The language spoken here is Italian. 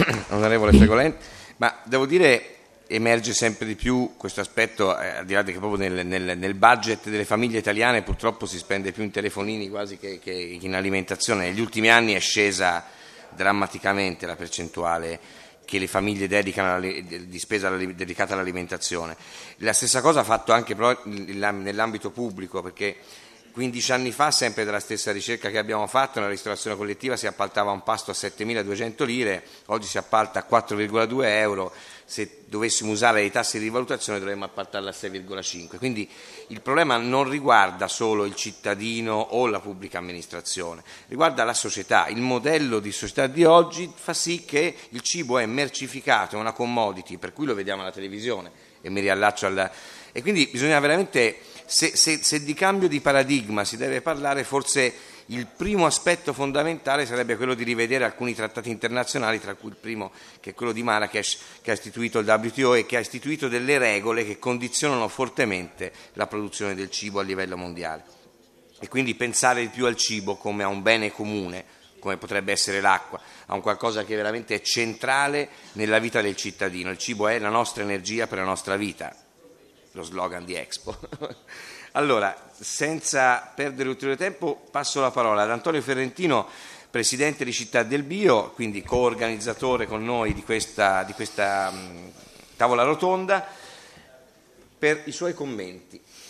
onorevole Fregolent, ma devo dire emerge sempre di più questo aspetto, al di là che proprio nel budget delle famiglie italiane purtroppo si spende più in telefonini quasi che in alimentazione. Negli ultimi anni è scesa drammaticamente la percentuale che le famiglie dedicano di spesa dedicata all'alimentazione. La stessa cosa ha fatto anche però nell'ambito pubblico, perché 15 anni fa, sempre dalla stessa ricerca che abbiamo fatto, nella ristorazione collettiva si appaltava un pasto a 7.200 lire, oggi si appalta a 4,2 euro, se dovessimo usare i tassi di rivalutazione dovremmo appaltarla a 6,5. Quindi il problema non riguarda solo il cittadino o la pubblica amministrazione, riguarda la società. Il modello di società di oggi fa sì che il cibo è mercificato, è una commodity, per cui lo vediamo alla televisione e mi riallaccio e quindi bisogna veramente, se di cambio di paradigma si deve parlare, forse il primo aspetto fondamentale sarebbe quello di rivedere alcuni trattati internazionali, tra cui il primo che è quello di Marrakesh, che ha istituito il WTO e che ha istituito delle regole che condizionano fortemente la produzione del cibo a livello mondiale. E quindi pensare di più al cibo come a un bene comune, come potrebbe essere l'acqua, a un qualcosa che veramente è centrale nella vita del cittadino. Il cibo è la nostra energia per la nostra vita, lo slogan di Expo. Allora, senza perdere ulteriore tempo, passo la parola ad Antonio Ferrentino, presidente di Città del Bio, quindi coorganizzatore con noi di questa tavola rotonda, per i suoi commenti.